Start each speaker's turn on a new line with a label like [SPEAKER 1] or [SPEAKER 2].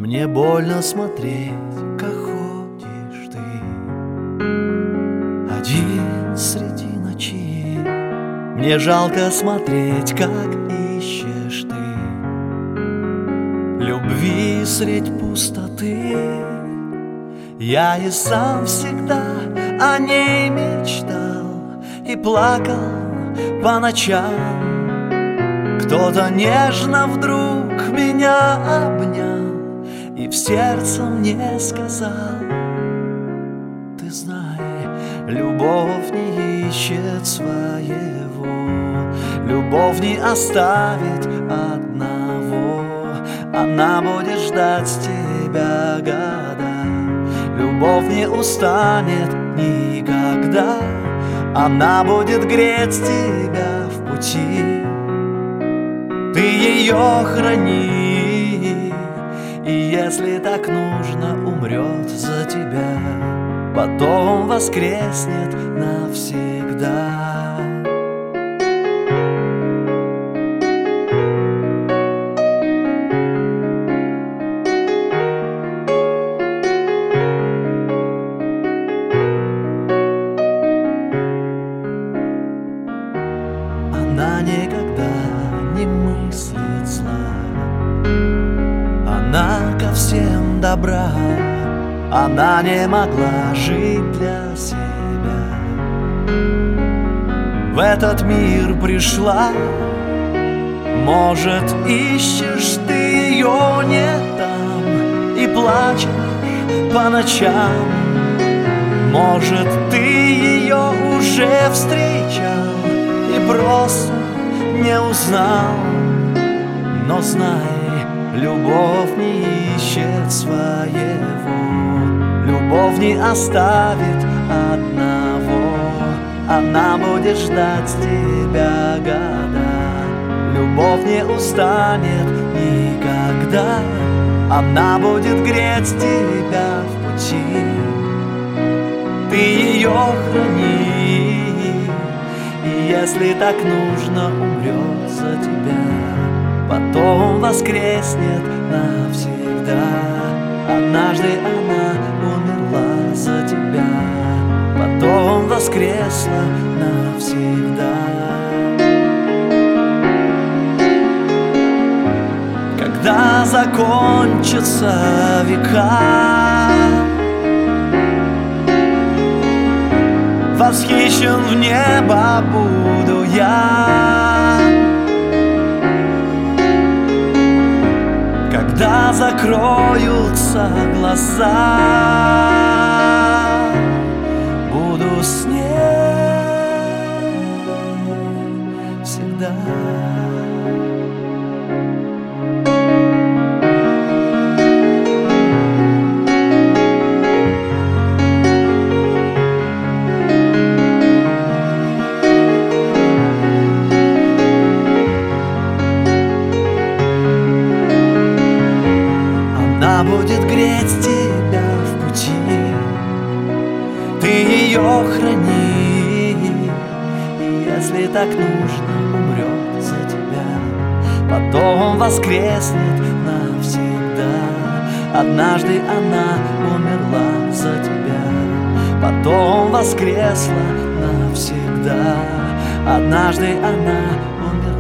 [SPEAKER 1] Мне больно смотреть, как ходишь ты один среди ночи. Мне жалко смотреть, как ищешь ты любви средь пустоты. Я и сам всегда о ней мечтал и плакал по ночам. Кто-то нежно вдруг меня обнял и в сердце мне сказал: ты знай, любовь не ищет своего, любовь не оставит одного. Она будет ждать тебя года, любовь не устанет никогда. Она будет греть тебя в пути, ты ее храни. И если так нужно, умрет за тебя, потом воскреснет навсегда. Она никогда не мыслит зла, она ко всем добра. Она не могла жить для себя, в этот мир пришла. Может, ищешь ты ее не там и плачешь по ночам. Может, ты ее уже встречал и просто не узнал. Но знай, любовь не ищет своего, любовь не оставит одного. Она будет ждать тебя года, любовь не устанет никогда. Она будет греть тебя в пути, ты ее храни. И если так нужно, умрет за тебя, потом воскреснет навсегда. Однажды она умерла за тебя, потом воскресла навсегда. Когда закончатся века, восхищен в небо буду я. Когда закроются глаза, буду с ней всегда. Она будет греть тебя в пути, ты ее храни. И если так нужно, умрет за тебя, потом воскреснет навсегда. Однажды она умерла за тебя, потом воскресла навсегда. Однажды она умерла